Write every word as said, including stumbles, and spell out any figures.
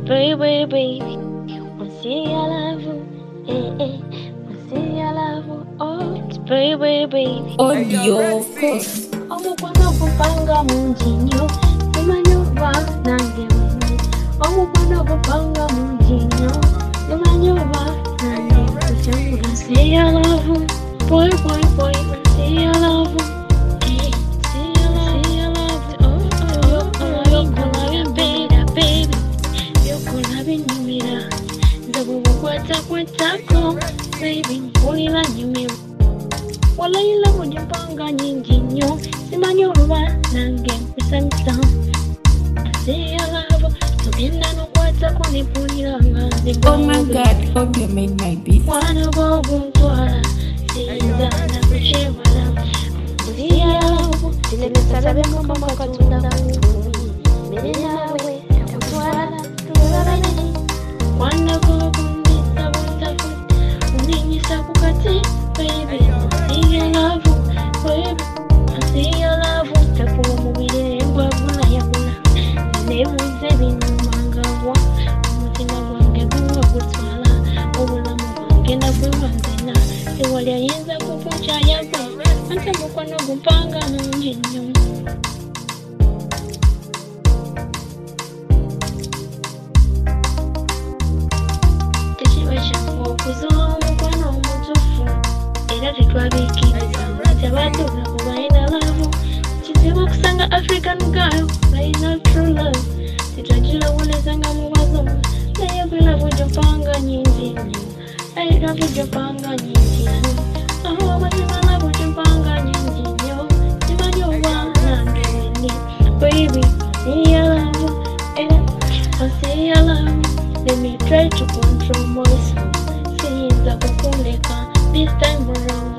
Baby, baby, see I love you, eh, eh, see I love you, oh, baby, baby. Oh, yo, of course. Omukwana kupanga munjinyo, nimanyuba nange mwenye. Omukwana kupanga munjinyo, nimanyuba nange kuchangula. See I love you, boy, boy, boy, see I love you, eh, see I love you, oh, oh, oh, oh, yokulabya beera, baby, yokulabya nyumira, nze bw'obukwata kwatako, baby, mpulira nyumirwa. Walayila mujipanga nyingi nnyo, simanyi oluba nange nkusanyusa. Say I love you, tugenda n'okwatako ne mpulira nga nzigwa. Oh my God, hope you made my beat. Mwana bw'obuntwala, siyinza nakukyewala. Say I love you, tinemesalabe Mukama Katonda kuntumye. Mbere naawe nakutwala tulabane. Mwana bw'obumbisa buntafu, unnenyisa ku kati, baby. See I love you, baby. See I love you. Takuwa mubire ngwagula yagula. Nebuze binumangabwa. Umutima gwange guwa gutwala. Obulamu bwange nabwewa nzena. Tewali ayinza kukunkyaya gwe. Ante mukwano gumpanga mungi nnyo. Tekiba kyangu okuzuula omukwano omutuufu. Era tetwabiikiriza nga tebatuula ku balina laavu. Kizibu kusanga African girl balina true love. Tetwagilowoleza nga mubazo naye bulavu gyopanga nyingi nnyo. Naye laavu gyopanga nyingi nnyo. Aho amazima laavu gyopanga nyingi nnyo. Simanyi oba nange wenni. Baby, see I love you. Era I see I love you. Let me try to control myself. Siyinza kukuleka this time around.